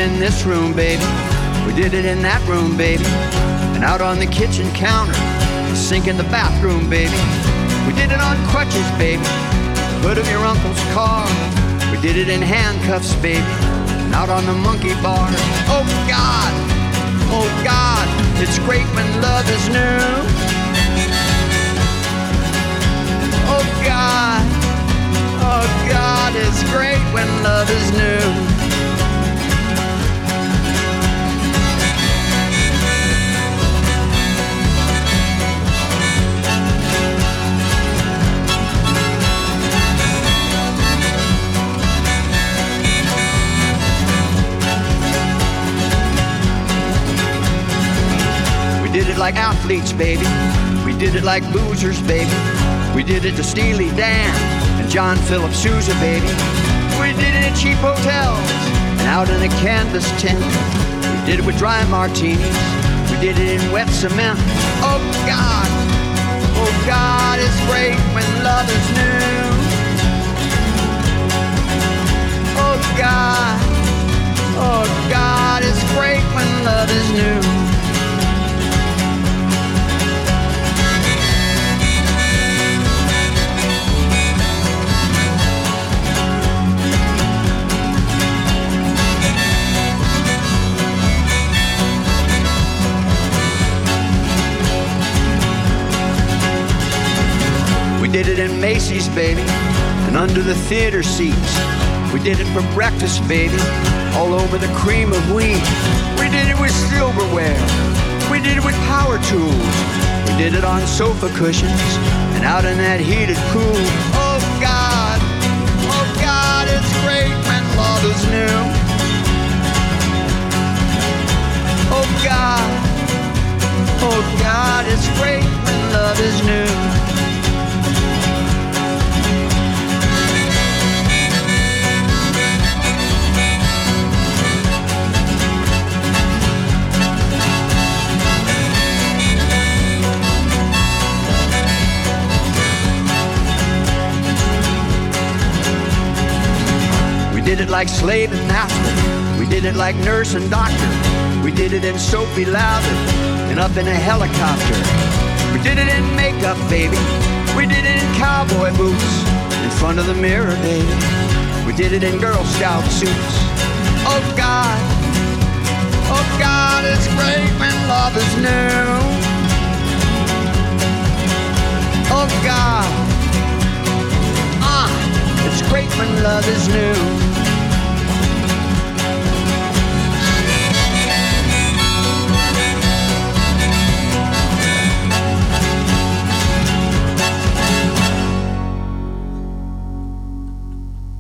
in this room, baby. We did it in that room, baby. And out on the kitchen counter, sink in the bathroom, baby. We did it on crutches, baby. Hood of your uncle's car. We did it in handcuffs, baby. And out on the monkey bar. Oh God, it's great when love is new. Oh God, it's great when love is new. We did it like athletes, baby. We did it like losers, baby. We did it to Steely Dan and John Philip Sousa, baby. We did it in cheap hotels and out in a canvas tent. We did it with dry martinis. We did it in wet cement. Oh God, it's great when love is new. Oh God, it's great when love is new. We did it in Macy's, baby, and under the theater seats. We did it for breakfast, baby, all over the cream of wheat. We did it with silverware. We did it with power tools. We did it on sofa cushions and out in that heated pool. Oh God, it's great when love is new. Oh God, it's great when love is new. We did it like slave and master. We did it like nurse and doctor. We did it in soapy lather and up in a helicopter. We did it in makeup, baby. We did it in cowboy boots in front of the mirror, baby. We did it in Girl Scout suits. Oh God, it's great when love is new.